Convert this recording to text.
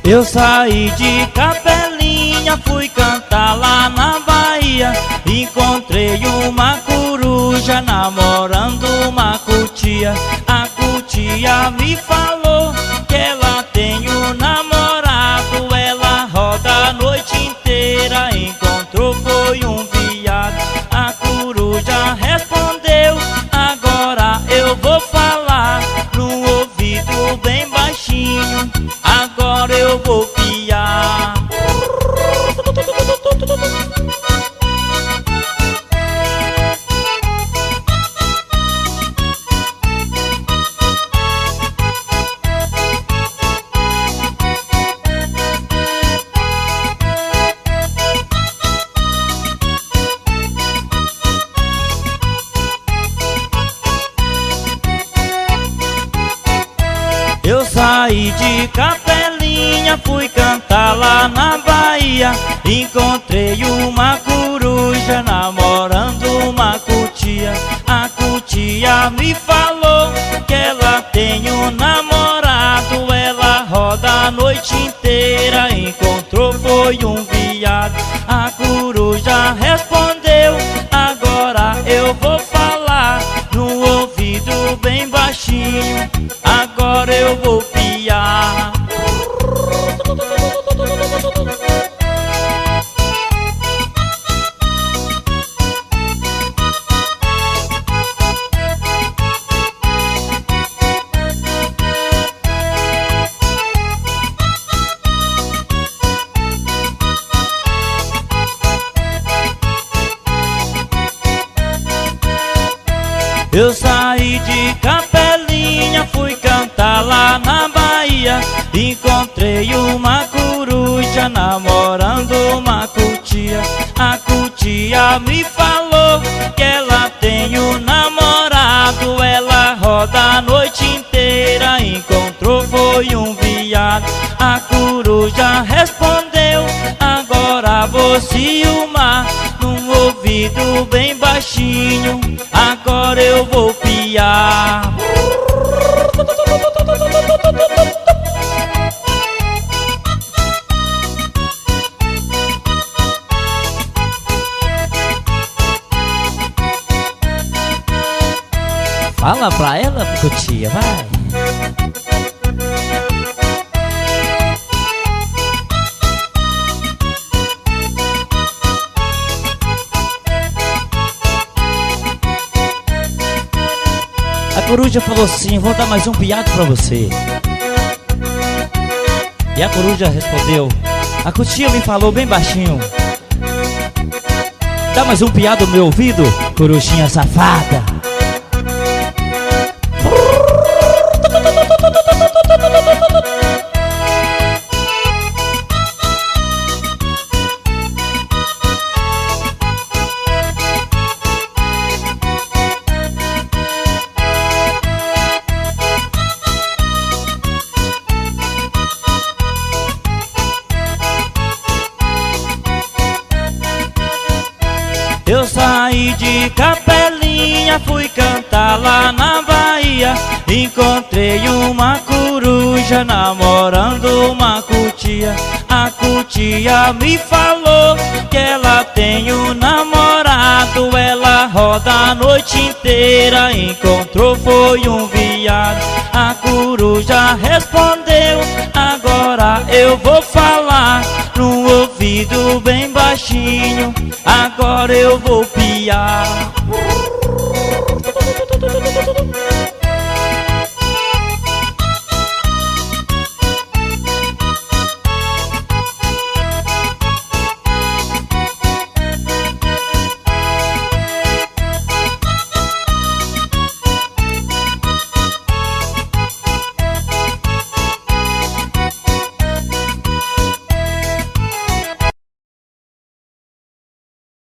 Eu saí de Capelinha, fui cantar lá na Bahia. Encontrei uma coruja namorando uma cutia. A cutia me falou que ela tem um namorado. Ela roda a noite inteira, encontrou foi um viado. A coruja respondeu: agora eu vou falar no ouvido bem baixinho. Agora eu vou piar. Eu saí de Capelinha, fui cantar lá na Bahia. Encontrei uma coruja namorando uma cutia. A cutia me falou que ela tem um namorado. Ela roda a noite inteira, encontrou foi um viado. A coruja respondeu: agora eu vou falar no ouvido bem baixinho. Agora eu vou piar. Eu saí de Capelinha, fui cantar lá na Bahia. Encontrei uma coruja namorando uma cutia. A cutia me falou que ela tem um namorado. Ela roda a noite inteira, encontrou foi um viado. A coruja respondeu: agora vou ciúmar num ouvido bem baixinho. Agora eu vou piar. Fala pra ela, cutia, vai. A coruja falou assim: vou dar mais um piado pra você. E a coruja respondeu: a cutia me falou bem baixinho. Dá mais um piado no meu ouvido, corujinha safada. Eu saí de Capelinha, fui cantar lá na Bahia. Encontrei uma coruja namorando uma cutia. A cutia me falou que ela tem um namorado. Ela roda a noite inteira, encontrou foi um viado. A coruja respondeu: agora eu vou falar no ouvido bem baixinho. Agora eu vou piar.